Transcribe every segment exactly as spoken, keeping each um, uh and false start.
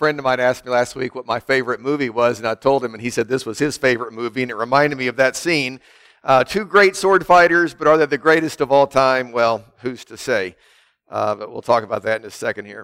friend of mine asked me last week what my favorite movie was, and I told him, and he said this was his favorite movie, and it reminded me of that scene. Uh, two great sword fighters, but are they the greatest of all time? Well, who's to say? Uh, but we'll talk about that in a second here.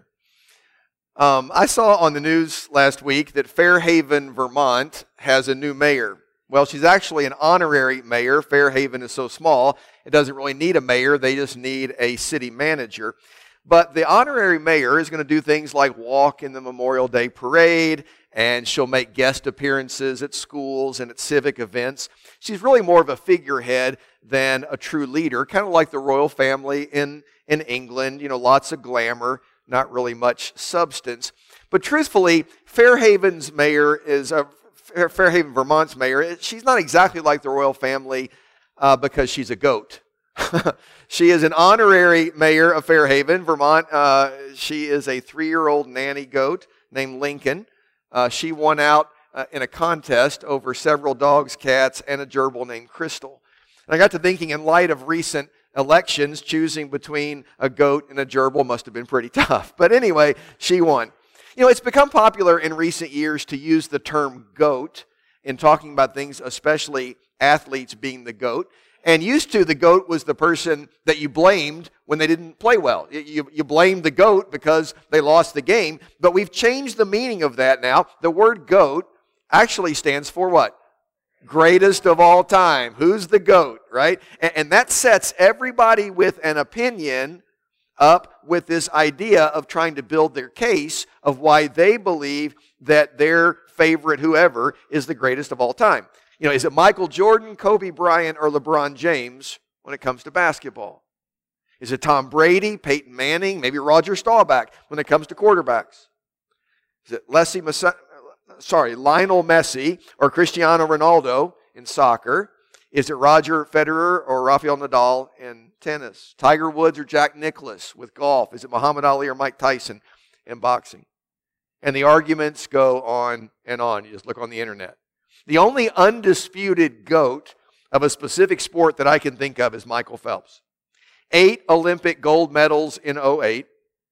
Um, I saw on the news last week that Fairhaven, Vermont has a new mayor. Well, she's actually an honorary mayor. Fairhaven is so small, it doesn't really need a mayor. They just need a city manager. But the honorary mayor is going to do things like walk in the Memorial Day parade, and she'll make guest appearances at schools and at civic events. She's really more of a figurehead than a true leader, kind of like the royal family in, in England. You know, lots of glamour, not really much substance. But truthfully, Fairhaven's mayor is a Fairhaven, Vermont's mayor. She's not exactly like the royal family uh, because she's a goat. She is an honorary mayor of Fairhaven, Vermont. Uh, she is a three-year-old nanny goat named Lincoln. Uh, she won out uh, in a contest over several dogs, cats, and a gerbil named Crystal. And I got to thinking, in light of recent elections, choosing between a goat and a gerbil must have been pretty tough. But anyway, she won. You know, it's become popular in recent years to use the term goat in talking about things, especially athletes being the goat. And used to, the goat was the person that you blamed when they didn't play well. You, you blamed the goat because they lost the game. But we've changed the meaning of that now. The word goat actually stands for what? Greatest of all time. Who's the goat, right? And, and that sets everybody with an opinion up with this idea of trying to build their case of why they believe that their favorite whoever is the greatest of all time. You know, is it Michael Jordan, Kobe Bryant, or LeBron James when it comes to basketball? Is it Tom Brady, Peyton Manning, maybe Roger Staubach when it comes to quarterbacks? Is it Leslie Mas- sorry, Lionel Messi or Cristiano Ronaldo in soccer? Is it Roger Federer or Rafael Nadal in tennis? Tiger Woods or Jack Nicklaus with golf? Is it Muhammad Ali or Mike Tyson in boxing? And the arguments go on and on. You just look on the internet. The only undisputed GOAT of a specific sport that I can think of is Michael Phelps. Eight Olympic gold medals in oh eight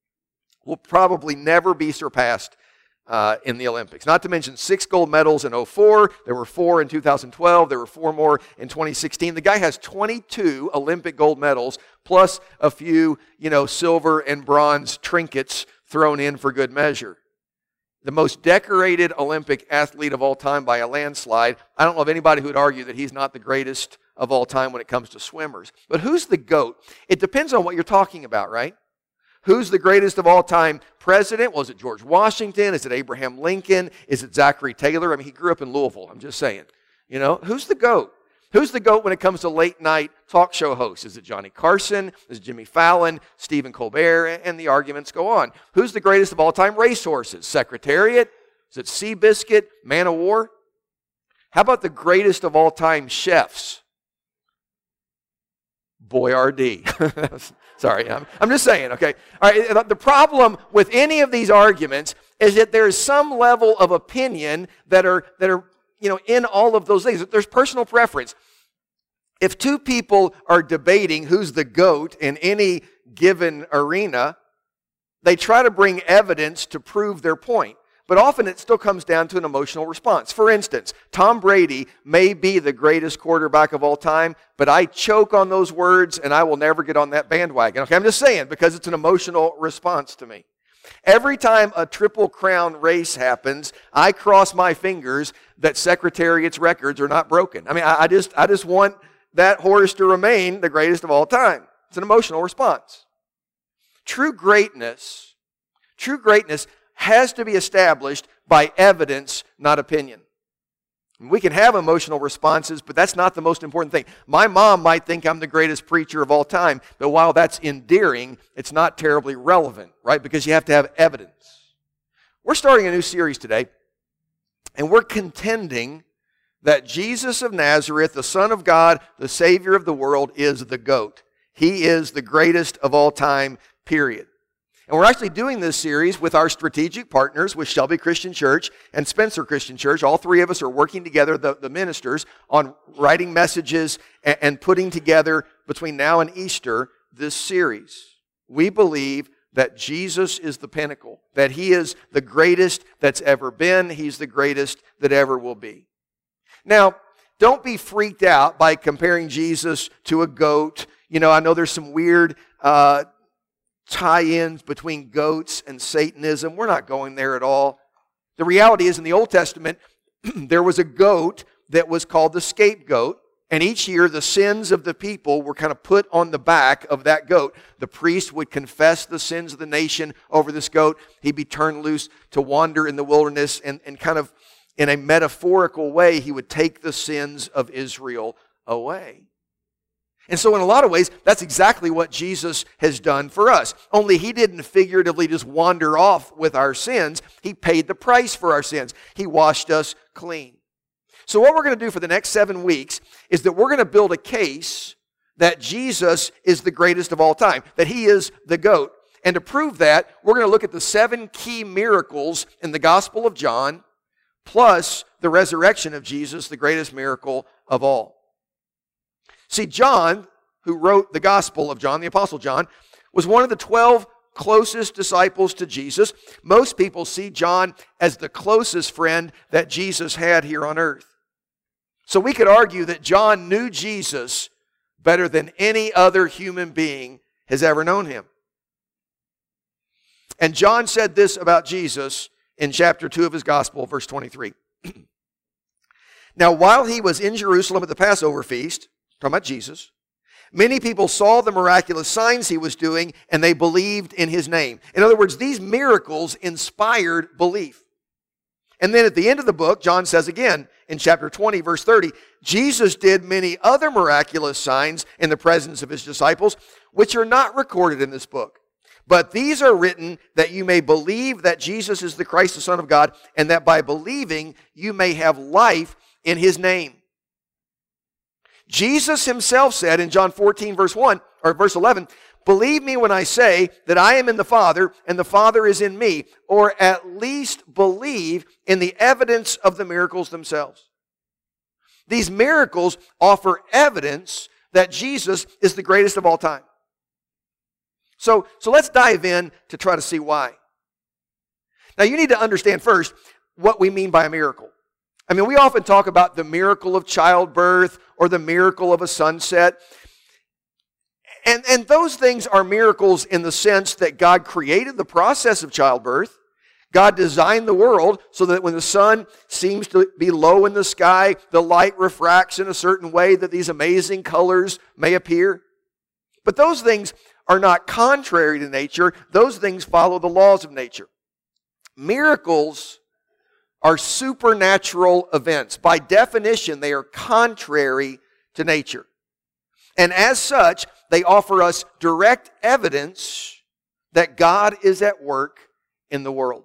will probably never be surpassed uh, in the Olympics. Not to mention six gold medals in oh four. There were four in two thousand twelve. There were four more in twenty sixteen. The guy has twenty-two Olympic gold medals plus a few, you know, silver and bronze trinkets thrown in for good measure. The most decorated Olympic athlete of all time by a landslide. I don't know of anybody who would argue that he's not the greatest of all time when it comes to swimmers. But who's the GOAT? It depends on what you're talking about, right? Who's the greatest of all time president? Was it George Washington? Is it Abraham Lincoln? Is it Zachary Taylor? I mean, he grew up in Louisville. I'm just saying. You know, who's the GOAT? Who's the GOAT when it comes to late night talk show hosts? Is it Johnny Carson? Is it Jimmy Fallon? Stephen Colbert? And the arguments go on. Who's the greatest of all time racehorses? Secretariat? Is it Seabiscuit? Man of War? How about the greatest of all time chefs? Boyardee. Sorry, I'm, I'm just saying, okay? All right, the problem with any of these arguments is that there is some level of opinion that are that are you know, in all of those things. There's personal preference. If two people are debating who's the GOAT in any given arena, they try to bring evidence to prove their point. But often it still comes down to an emotional response. For instance, Tom Brady may be the greatest quarterback of all time, but I choke on those words and I will never get on that bandwagon. Okay, I'm just saying because it's an emotional response to me. Every time a Triple Crown race happens, I cross my fingers that Secretariat's records are not broken. I mean, I, I just I just want that horse to remain the greatest of all time. It's an emotional response. True greatness, true greatness has to be established by evidence, not opinion. We can have emotional responses, but that's not the most important thing. My mom might think I'm the greatest preacher of all time, but while that's endearing, it's not terribly relevant, right? Because you have to have evidence. We're starting a new series today, and we're contending that Jesus of Nazareth, the Son of God, the Savior of the world, is the GOAT. He is the greatest of all time, period. And we're actually doing this series with our strategic partners, with Shelby Christian Church and Spencer Christian Church. All three of us are working together, the, the ministers, on writing messages and, and putting together, between now and Easter, this series. We believe that Jesus is the pinnacle, that He is the greatest that's ever been. He's the greatest that ever will be. Now, don't be freaked out by comparing Jesus to a goat. You know, I know there's some weird uh, tie-ins between goats and Satanism. We're not going there at all. The reality is, in the Old Testament, there was a goat that was called the scapegoat. And each year, the sins of the people were kind of put on the back of that goat. The priest would confess the sins of the nation over this goat. He'd be turned loose to wander in the wilderness, and, and kind of in a metaphorical way, he would take the sins of Israel away. And so in a lot of ways, that's exactly what Jesus has done for us. Only He didn't figuratively just wander off with our sins. He paid the price for our sins. He washed us clean. So what we're going to do for the next seven weeks is that we're going to build a case that Jesus is the greatest of all time, that He is the GOAT. And to prove that, we're going to look at the seven key miracles in the Gospel of John, plus the resurrection of Jesus, the greatest miracle of all. See, John, who wrote the Gospel of John, the Apostle John, was one of the twelve closest disciples to Jesus. Most people see John as the closest friend that Jesus had here on earth. So we could argue that John knew Jesus better than any other human being has ever known Him. And John said this about Jesus in chapter two of his Gospel, verse twenty-three. Now, while He was in Jerusalem at the Passover feast, talking about Jesus, many people saw the miraculous signs He was doing, and they believed in His name. In other words, these miracles inspired belief. And then at the end of the book, John says again, in chapter twenty, verse thirty, Jesus did many other miraculous signs in the presence of His disciples, which are not recorded in this book. But these are written that you may believe that Jesus is the Christ, the Son of God, and that by believing you may have life in His name. Jesus Himself said in John fourteen, verse one, or verse eleven, believe me when I say that I am in the Father and the Father is in me, or at least believe in the evidence of the miracles themselves. These miracles offer evidence that Jesus is the greatest of all time. So, so let's dive in to try to see why. Now you need to understand first what we mean by a miracle. I mean, we often talk about the miracle of childbirth or the miracle of a sunset. And, and those things are miracles in the sense that God created the process of childbirth. God designed the world so that when the sun seems to be low in the sky, the light refracts in a certain way that these amazing colors may appear. But those things are not contrary to nature. Those things follow the laws of nature. Miracles are supernatural events. By definition, they are contrary to nature. And as such, they offer us direct evidence that God is at work in the world.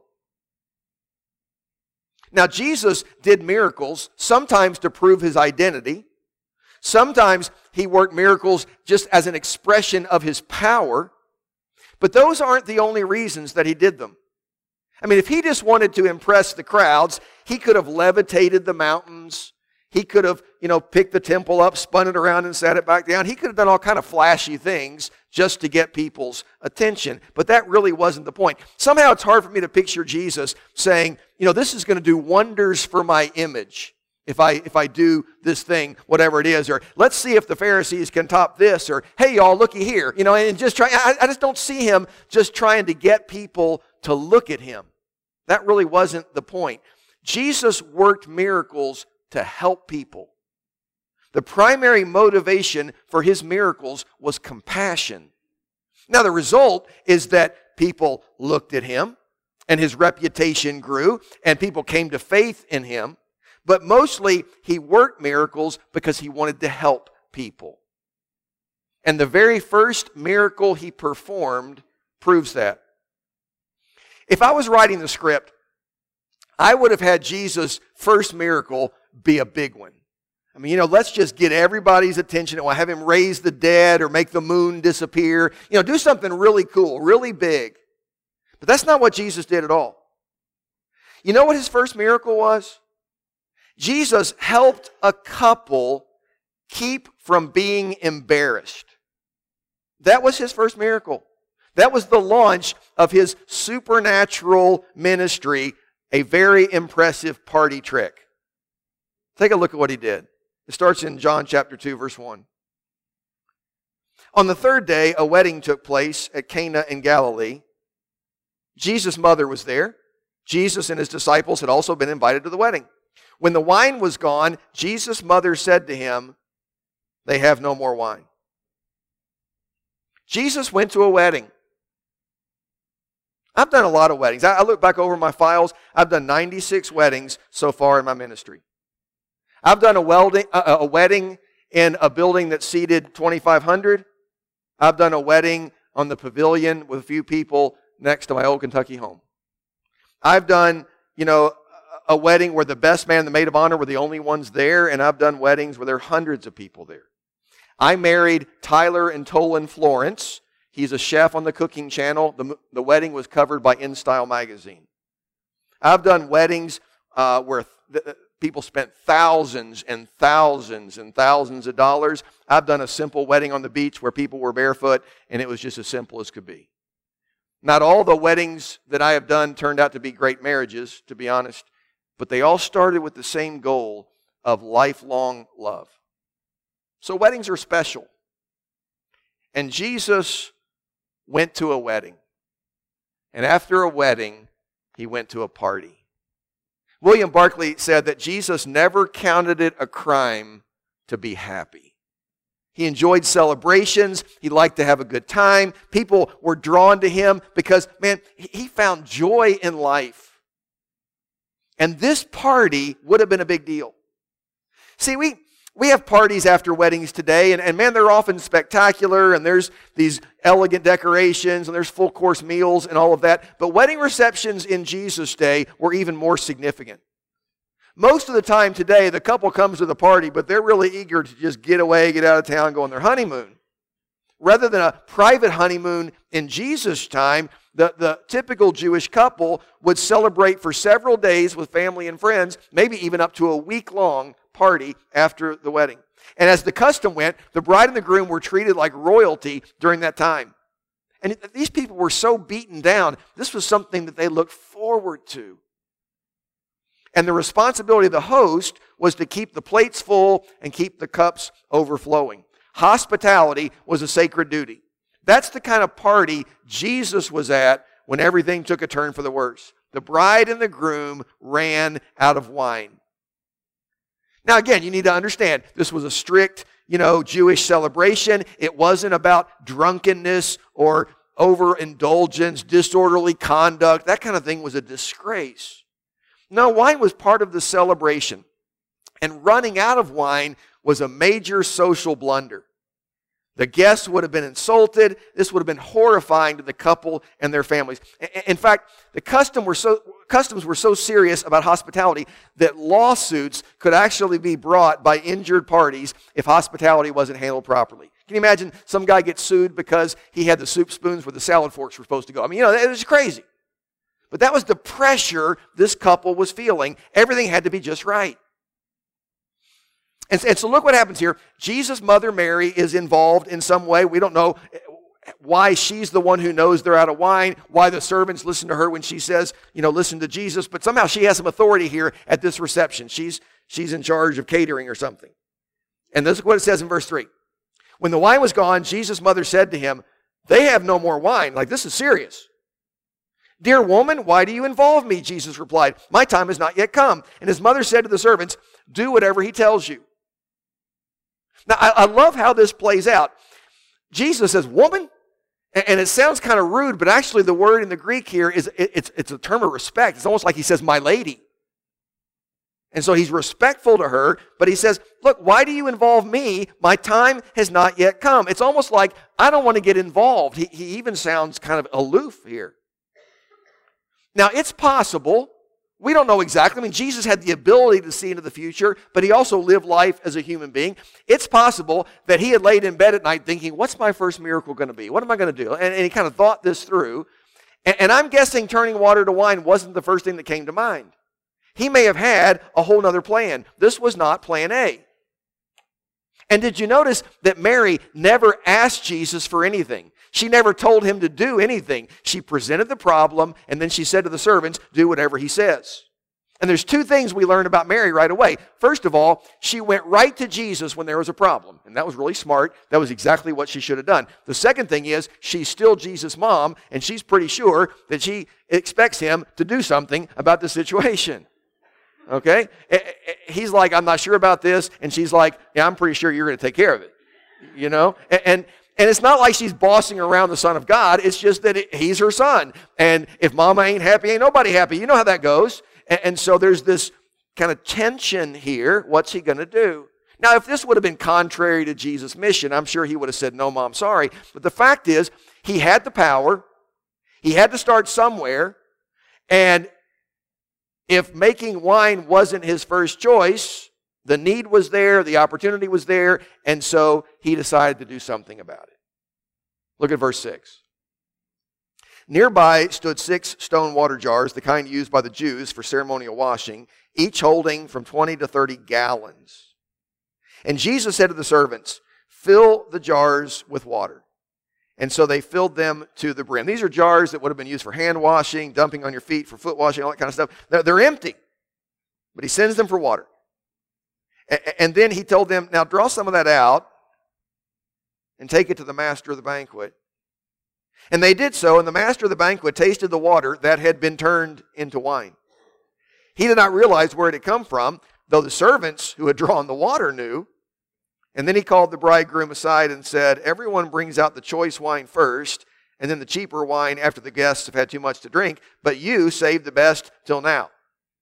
Now, Jesus did miracles, sometimes to prove His identity. Sometimes He worked miracles just as an expression of His power. But those aren't the only reasons that He did them. I mean, if He just wanted to impress the crowds, He could have levitated the mountains. He could have, you know, picked the temple up, spun it around and set it back down. He could have done all kind of flashy things just to get people's attention. But that really wasn't the point. Somehow it's hard for me to picture Jesus saying, you know, this is going to do wonders for my image if I if I do this thing, whatever it is. Or let's see if the Pharisees can top this. Or, hey, y'all, looky here. You know, and just try. I, I just don't see Him just trying to get people to look at Him. That really wasn't the point. Jesus worked miracles to help people. The primary motivation for His miracles was compassion. Now the result is that people looked at Him and His reputation grew and people came to faith in Him. But mostly He worked miracles because He wanted to help people. And the very first miracle He performed proves that. If I was writing the script, I would have had Jesus' first miracle be a big one. I mean, you know, let's just get everybody's attention and we'll have Him raise the dead or make the moon disappear. You know, do something really cool, really big. But that's not what Jesus did at all. You know what His first miracle was? Jesus helped a couple keep from being embarrassed. That was His first miracle. That was the launch of his supernatural ministry, a very impressive party trick. Take a look at what he did. It starts in John chapter two, verse one. On the third day, a wedding took place at Cana in Galilee. Jesus' mother was there. Jesus and his disciples had also been invited to the wedding. When the wine was gone, Jesus' mother said to him, "They have no more wine." Jesus went to a wedding. I've done a lot of weddings. I look back over my files. I've done ninety-six weddings so far in my ministry. I've done a wedding, a wedding in a building that seated twenty-five hundred. I've done a wedding on the pavilion with a few people next to my old Kentucky home. I've done, you know, a wedding where the best man and the maid of honor were the only ones there, and I've done weddings where there are hundreds of people there. I married Tyler and Tolan Florence. He's a chef on the Cooking Channel. The, the wedding was covered by InStyle magazine. I've done weddings uh, where th- th- people spent thousands and thousands and thousands of dollars. I've done a simple wedding on the beach where people were barefoot, and it was just as simple as could be. Not all the weddings that I have done turned out to be great marriages, to be honest, but they all started with the same goal of lifelong love. So weddings are special. And Jesus went to a wedding. And after a wedding, he went to a party. William Barclay said that Jesus never counted it a crime to be happy. He enjoyed celebrations. He liked to have a good time. People were drawn to him because, man, he found joy in life. And this party would have been a big deal. See, we... We have parties after weddings today, and, and man, they're often spectacular, and there's these elegant decorations, and there's full course meals and all of that. But wedding receptions in Jesus' day were even more significant. Most of the time today, the couple comes to the party, but they're really eager to just get away, get out of town, go on their honeymoon. Rather than a private honeymoon in Jesus' time, the, the typical Jewish couple would celebrate for several days with family and friends, maybe even up to a week-long party after the wedding. And as the custom went, the bride and the groom were treated like royalty during that time. And these people were so beaten down, this was something that they looked forward to. And the responsibility of the host was to keep the plates full and keep the cups overflowing. Hospitality was a sacred duty. That's the kind of party Jesus was at when everything took a turn for the worse. The bride and the groom ran out of wine. Now again, you need to understand, this was a strict, you know, Jewish celebration. It wasn't about drunkenness or overindulgence, disorderly conduct. That kind of thing was a disgrace. No, wine was part of the celebration. And running out of wine was a major social blunder. The guests would have been insulted. This would have been horrifying to the couple and their families. In fact, the custom were so, customs were so serious about hospitality that lawsuits could actually be brought by injured parties if hospitality wasn't handled properly. Can you imagine some guy gets sued because he had the soup spoons where the salad forks were supposed to go? I mean, you know, it was crazy. But that was the pressure this couple was feeling. Everything had to be just right. And, and so look what happens here. Jesus' mother Mary is involved in some way. We don't know why she's the one who knows they're out of wine, why the servants listen to her when she says, you know, listen to Jesus. But somehow she has some authority here at this reception. She's, she's in charge of catering or something. And this is what it says in verse three. When the wine was gone, Jesus' mother said to him, "They have no more wine." Like, this is serious. "Dear woman, why do you involve me?" Jesus replied. "My time has not yet come." And his mother said to the servants, "Do whatever he tells you." Now, I, I love how this plays out. Jesus says, "Woman," and, and it sounds kind of rude, but actually the word in the Greek here is it, it's, it's a term of respect. It's almost like he says, "My lady." And so he's respectful to her, but he says, "Look, why do you involve me? My time has not yet come." It's almost like, I don't want to get involved. He, he even sounds kind of aloof here. Now, it's possible. We don't know exactly. I mean, Jesus had the ability to see into the future, but he also lived life as a human being. It's possible that he had laid in bed at night thinking, what's my first miracle going to be? What am I going to do? And, and he kind of thought this through. And, and I'm guessing turning water to wine wasn't the first thing that came to mind. He may have had a whole other plan. This was not plan A. And did you notice that Mary never asked Jesus for anything? She never told him to do anything. She presented the problem, and then she said to the servants, do whatever he says. And there's two things we learn about Mary right away. First of all, she went right to Jesus when there was a problem. And that was really smart. That was exactly what she should have done. The second thing is, she's still Jesus' mom, and she's pretty sure that she expects him to do something about the situation. Okay? He's like, I'm not sure about this. And she's like, yeah, I'm pretty sure you're going to take care of it. You know? And... And it's not like she's bossing around the Son of God. It's just that it, he's her son. And if mama ain't happy, ain't nobody happy. You know how that goes. And, and so there's this kind of tension here. What's he going to do? Now, if this would have been contrary to Jesus' mission, I'm sure he would have said, no, Mom, sorry. But the fact is, he had the power. He had to start somewhere. And if making wine wasn't his first choice, the need was there, the opportunity was there, and so he decided to do something about it. Look at verse six. Nearby stood six stone water jars, the kind used by the Jews for ceremonial washing, each holding from twenty to thirty gallons. And Jesus said to the servants, fill the jars with water. And so they filled them to the brim. These are jars that would have been used for hand washing, dumping on your feet, for foot washing, all that kind of stuff. They're, they're empty, but he sends them for water. And then he told them, now draw some of that out and take it to the master of the banquet. And they did so, and the master of the banquet tasted the water that had been turned into wine. He did not realize where it had come from, though the servants who had drawn the water knew. And then he called the bridegroom aside and said, everyone brings out the choice wine first, and then the cheaper wine after the guests have had too much to drink, but you saved the best till now.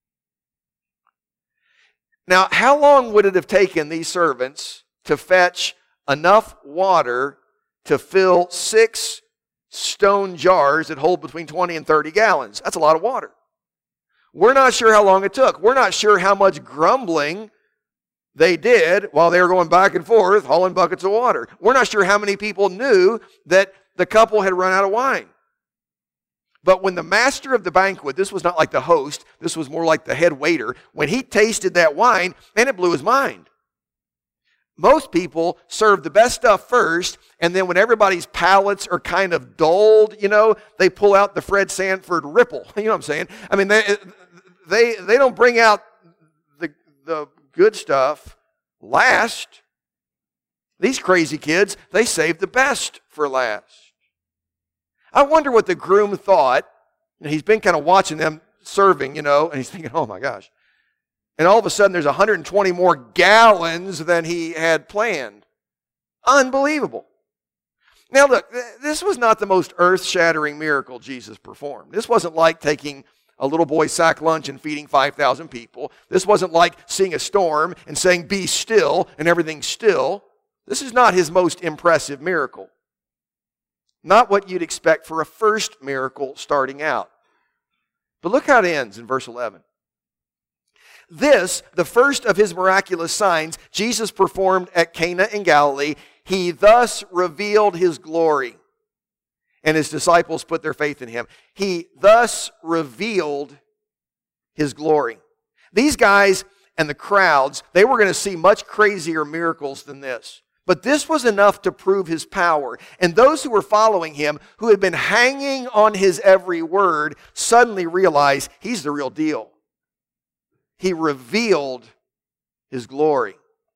Now, how long would it have taken these servants to fetch enough water to fill six stone jars that hold between twenty and thirty gallons? That's a lot of water. We're not sure how long it took. We're not sure how much grumbling they did while they were going back and forth, hauling buckets of water. We're not sure how many people knew that the couple had run out of wine. But when the master of the banquet, this was not like the host, this was more like the head waiter, when he tasted that wine, man, it blew his mind. Most people serve the best stuff first, and then when everybody's palates are kind of dulled, you know, they pull out the Fred Sanford Ripple. You know what I'm saying? I mean, they they, they don't bring out the, the good stuff last. These crazy kids, they save the best for last. I wonder what the groom thought. He's been kind of watching them serving, you know, and he's thinking, oh my gosh. And all of a sudden there's one hundred twenty more gallons than he had planned. Unbelievable. Now look, this was not the most earth-shattering miracle Jesus performed. This wasn't like taking a little boy's sack lunch and feeding five thousand people. This wasn't like seeing a storm and saying, be still, and everything's still. This is not his most impressive miracle. Not what you'd expect for a first miracle starting out. But look how it ends in verse eleven. This, the first of his miraculous signs, Jesus performed at Cana in Galilee. He thus revealed his glory, and his disciples put their faith in him. He thus revealed his glory. These guys and the crowds, they were going to see much crazier miracles than this. But this was enough to prove his power. And those who were following him, who had been hanging on his every word, suddenly realized he's the real deal. He revealed his glory.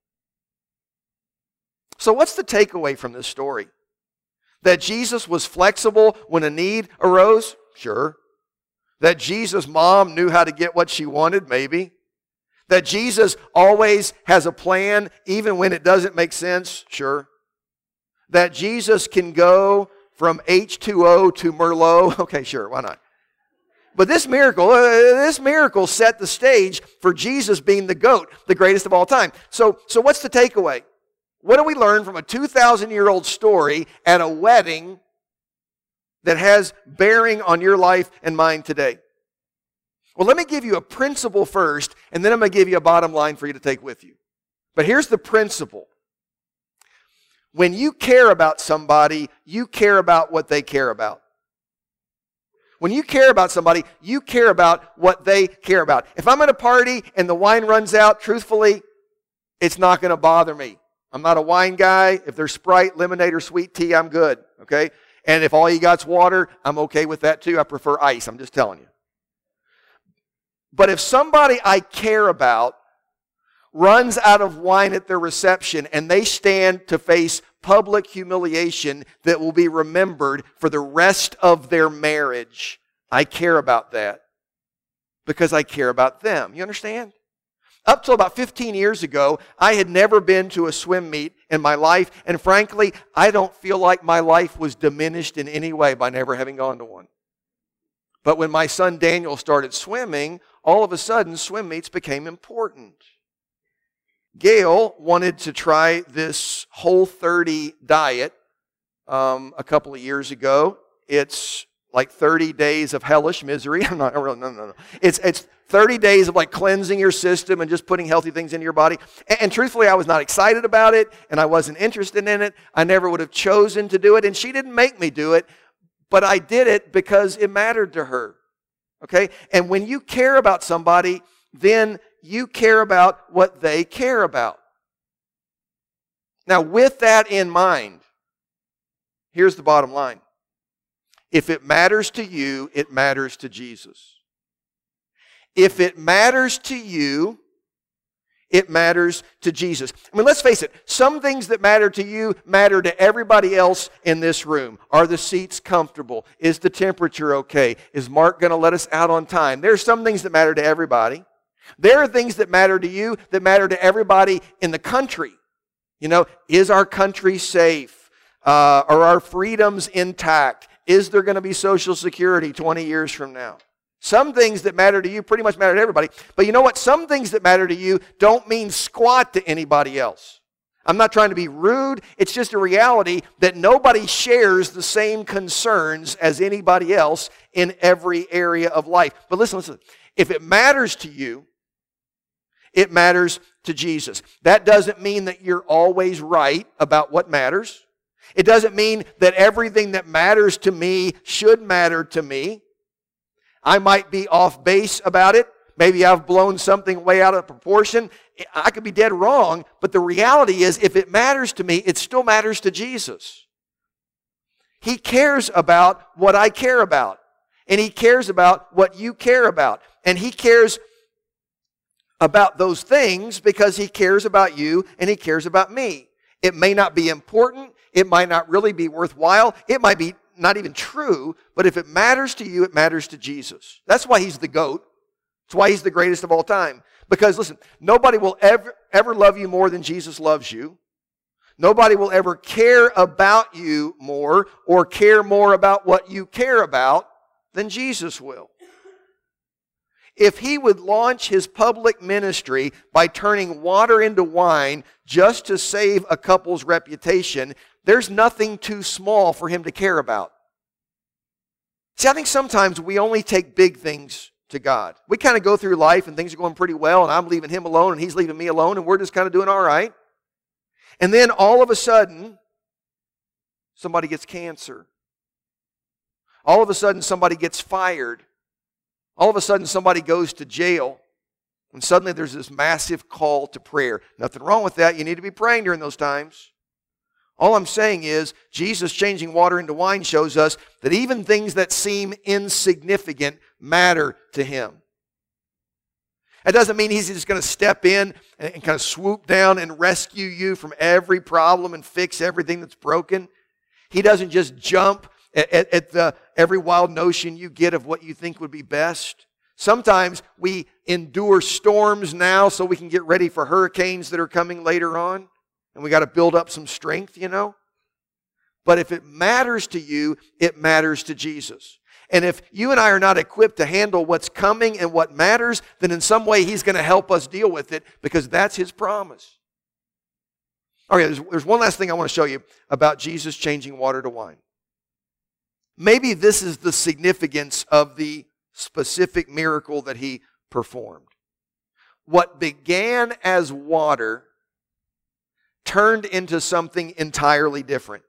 So what's the takeaway from this story? That Jesus was flexible when a need arose? Sure. That Jesus' mom knew how to get what she wanted? Maybe. That Jesus always has a plan even when it doesn't make sense? Sure. That Jesus can go from H two O to Merlot? Okay, sure, why not? But this miracle, uh, this miracle set the stage for Jesus being the GOAT, the greatest of all time. So, so what's the takeaway? What do we learn from a two thousand year old story at a wedding that has bearing on your life and mine today? Well, let me give you a principle first, and then I'm going to give you a bottom line for you to take with you. But here's the principle. When you care about somebody, you care about what they care about. When you care about somebody, you care about what they care about. If I'm at a party and the wine runs out, truthfully, it's not going to bother me. I'm not a wine guy. If there's Sprite, lemonade, or sweet tea, I'm good. Okay? And if all you got's water, I'm okay with that too. I prefer ice, I'm just telling you. But if somebody I care about runs out of wine at their reception and they stand to face public humiliation that will be remembered for the rest of their marriage, I care about that because I care about them. You understand? Up till about fifteen years ago, I had never been to a swim meet in my life, and frankly, I don't feel like my life was diminished in any way by never having gone to one. But when my son Daniel started swimming, all of a sudden swim meets became important. Gail wanted to try this Whole thirty diet um, a couple of years ago. It's like thirty days of hellish misery. I'm not, no, no, no. It's, it's thirty days of like cleansing your system and just putting healthy things into your body. And, and truthfully, I was not excited about it, and I wasn't interested in it. I never would have chosen to do it, and she didn't make me do it, but I did it because it mattered to her. Okay? And when you care about somebody, then you care about what they care about. Now, with that in mind, here's the bottom line. If it matters to you, it matters to Jesus. If it matters to you, it matters to Jesus. I mean, let's face it. Some things that matter to you matter to everybody else in this room. Are the seats comfortable? Is the temperature okay? Is Mark going to let us out on time? There are some things that matter to everybody. There are things that matter to you that matter to everybody in the country. You know, is our country safe? Uh, are our freedoms intact? Is there going to be Social Security twenty years from now? Some things that matter to you pretty much matter to everybody. But you know what? Some things that matter to you don't mean squat to anybody else. I'm not trying to be rude. It's just a reality that nobody shares the same concerns as anybody else in every area of life. But listen, listen. If it matters to you, it matters to Jesus. That doesn't mean that you're always right about what matters. It doesn't mean that everything that matters to me should matter to me. I might be off base about it. Maybe I've blown something way out of proportion. I could be dead wrong, but the reality is if it matters to me, it still matters to Jesus. He cares about what I care about, and He cares about what you care about, and He cares about those things because He cares about you and He cares about me. It may not be important. It might not really be worthwhile. It might be not even true, but if it matters to you, it matters to Jesus. That's why He's the GOAT. That's why He's the greatest of all time. Because listen, nobody will ever, ever love you more than Jesus loves you. Nobody will ever care about you more or care more about what you care about than Jesus will. If He would launch His public ministry by turning water into wine just to save a couple's reputation, there's nothing too small for Him to care about. See, I think sometimes we only take big things to God. We kind of go through life and things are going pretty well and I'm leaving Him alone and He's leaving me alone and we're just kind of doing all right. And then all of a sudden, somebody gets cancer. All of a sudden, somebody gets fired. All of a sudden, somebody goes to jail. And suddenly there's this massive call to prayer. Nothing wrong with that. You need to be praying during those times. All I'm saying is, Jesus changing water into wine shows us that even things that seem insignificant matter to Him. That doesn't mean He's just going to step in and, and kind of swoop down and rescue you from every problem and fix everything that's broken. He doesn't just jump at, at, at the every wild notion you get of what you think would be best. Sometimes we endure storms now so we can get ready for hurricanes that are coming later on. And we got to build up some strength, you know. But if it matters to you, it matters to Jesus. And if you and I are not equipped to handle what's coming and what matters, then in some way He's going to help us deal with it because that's His promise. Okay, there's, there's one last thing I want to show you about Jesus changing water to wine. Maybe this is the significance of the specific miracle that He performed. What began as water turned into something entirely different.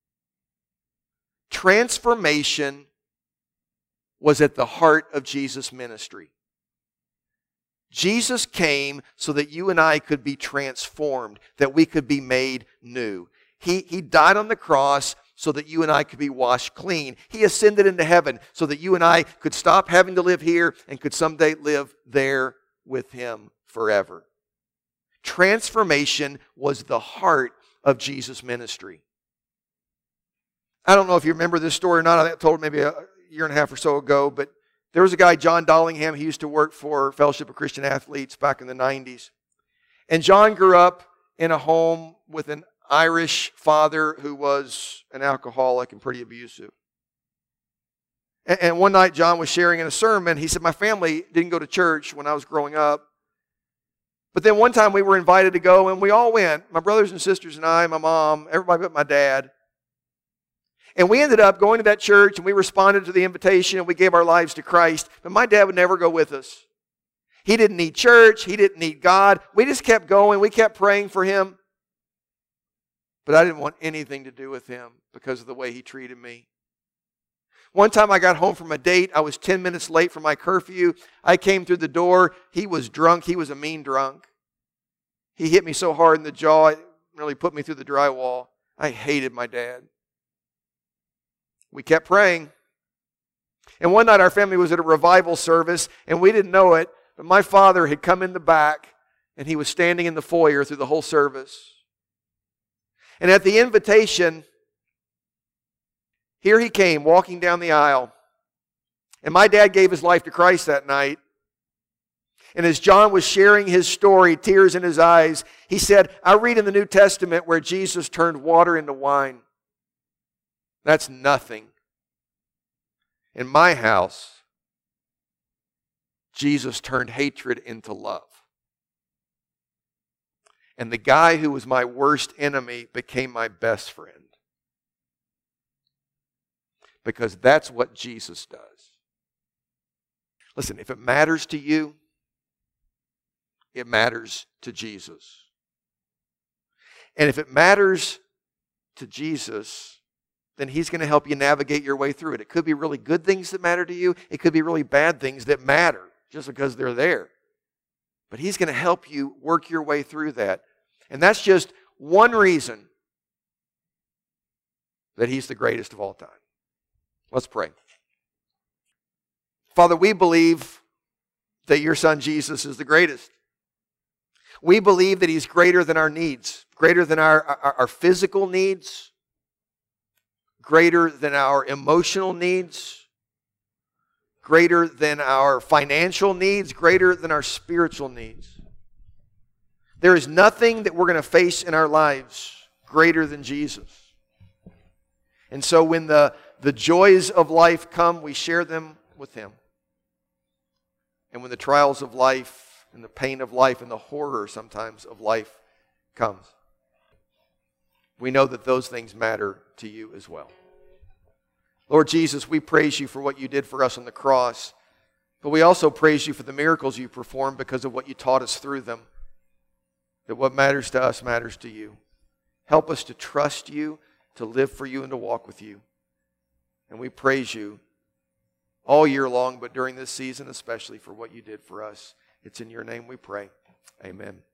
Transformation was at the heart of Jesus' ministry. Jesus came so that you and I could be transformed, that we could be made new. He, he died on the cross so that you and I could be washed clean. He ascended into heaven so that you and I could stop having to live here and could someday live there with Him forever. Transformation was the heart of Jesus' ministry. I don't know if you remember this story or not. I told it maybe a year and a half or so ago, but there was a guy, John Dollingham. He used to work for Fellowship of Christian Athletes back in the nineties. And John grew up in a home with an Irish father who was an alcoholic and pretty abusive. And, and one night John was sharing in a sermon. He said, my family didn't go to church when I was growing up. But then one time we were invited to go, and we all went. My brothers and sisters and I, my mom, everybody but my dad. And we ended up going to that church, and we responded to the invitation, and we gave our lives to Christ. But my dad would never go with us. He didn't need church. He didn't need God. We just kept going. We kept praying for him. But I didn't want anything to do with him because of the way he treated me. One time I got home from a date. I was ten minutes late for my curfew. I came through the door. He was drunk. He was a mean drunk. He hit me so hard in the jaw, it really put me through the drywall. I hated my dad. We kept praying. And one night our family was at a revival service, and we didn't know it, but my father had come in the back, and he was standing in the foyer through the whole service. And at the invitation, here he came walking down the aisle. And my dad gave his life to Christ that night. And as John was sharing his story, tears in his eyes, he said, I read in the New Testament where Jesus turned water into wine. That's nothing. In my house, Jesus turned hatred into love. And the guy who was my worst enemy became my best friend. Because that's what Jesus does. Listen, if it matters to you, it matters to Jesus. And if it matters to Jesus, then He's going to help you navigate your way through it. It could be really good things that matter to you. It could be really bad things that matter just because they're there. But He's going to help you work your way through that. And that's just one reason that He's the greatest of all time. Let's pray. Father, we believe that Your Son Jesus is the greatest. We believe that He's greater than our needs, greater than our, our, our physical needs, greater than our emotional needs, greater than our financial needs, greater than our spiritual needs. There is nothing that we're going to face in our lives greater than Jesus. And so when the, the joys of life come, we share them with Him. And when the trials of life and the pain of life and the horror sometimes of life comes, we know that those things matter to You as well. Lord Jesus, we praise You for what You did for us on the cross, but we also praise You for the miracles You performed because of what You taught us through them. That what matters to us matters to You. Help us to trust You, to live for You, and to walk with You. And we praise You all year long, but during this season especially for what You did for us. It's in Your name we pray. Amen.